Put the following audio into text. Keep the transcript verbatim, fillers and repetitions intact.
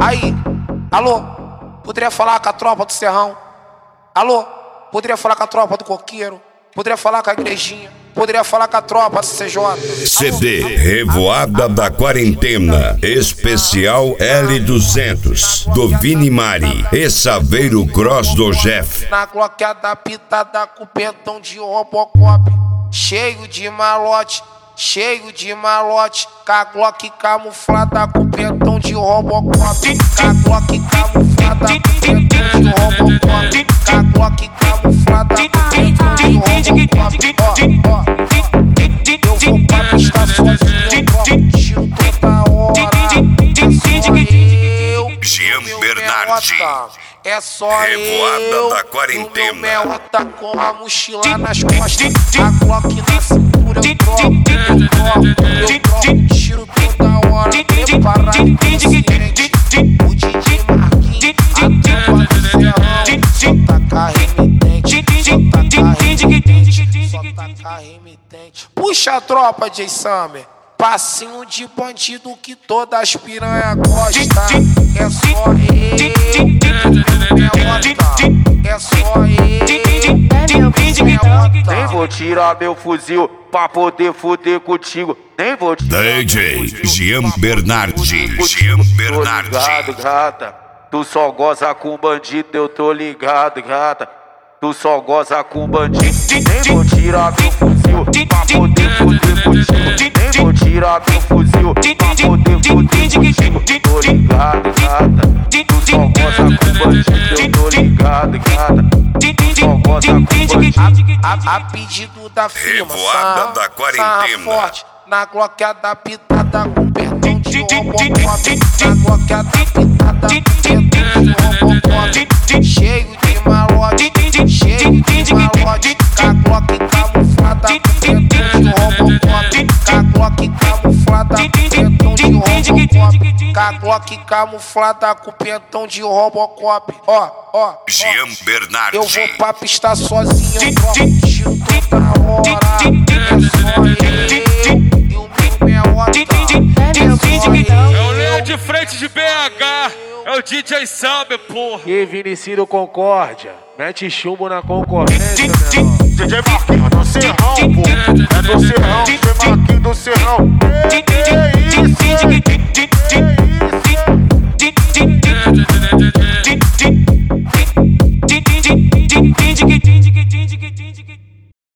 Aí, alô, poderia falar com a tropa do Serrão? Alô, poderia falar com a tropa do Coqueiro? Poderia falar com a igrejinha? Poderia falar com a tropa do C J? C D Revoada da Quarentena Especial L duzentos do Vini Mari e Saveiro Cross do Jeff. Na gloqueada pitada com pentão de Robocop, cheio de malote, cheio de malote, com a Glock camuflada com pentão de Robocop, com a Glock camuflada com pentão de Robocop, com a Glock camuflada com pentão de Robocop. Ó, ó, eu vou pra pista sozinho, ó, tiro toda hora, é só eu, Jean Bernardi. É só Revoada eu, da Quarentena. o meu mel tá com a mochila nas costas, a Glock na cintura, eu troco, eu troco, eu troco, tiro toda hora, preparado, consciente, o D J Marquinhos, a tropa do Serrão, só taca remitente, só taca remitente, só taca remitente. Puxa a tropa, J Summer, passinho de bandido que todas as piranha gosta, é só eu. É só eu, nem vou tirar meu fuzil pra poder fuder contigo. Nem vou tirar D J Jean Bernardi. Jean Bernardi. Tô ligado, gata. Tu só goza com bandido, eu tô ligado, gata. Tu só goza com bandido. Nem vou tirar meu fuzil pra poder fuder contigo. Nem vou tirar meu fuzil pra poder fuder contigo. Tô ligado, gata. Tu só goza com bandido, eu tô ligado, gata. Tu só goza com bandido. A, a pedido da firma, Revoada da Quarentena. Forte, na gloqueada pitada com perdão de Robocop, na gloqueada pitada com perdão de Robocop, cheio de malote, cheio de malote, com a Glock camuflada com perdão de Robocop, com a Glock camuflada com perdão de Robocop, com a Glock camuflada com pentão de Robocop. Ó, ó, Jean Bernardi. eu vou pra pista sozinho, troco, tiro toda hora, é só eu, e o meu melota, é só eu. É o Leão de frente de B H, é o D J Summer, porra. E Vinicido Concórdia, mete chumbo na concorrência, D J Marquinhos do Serrão, pô. É do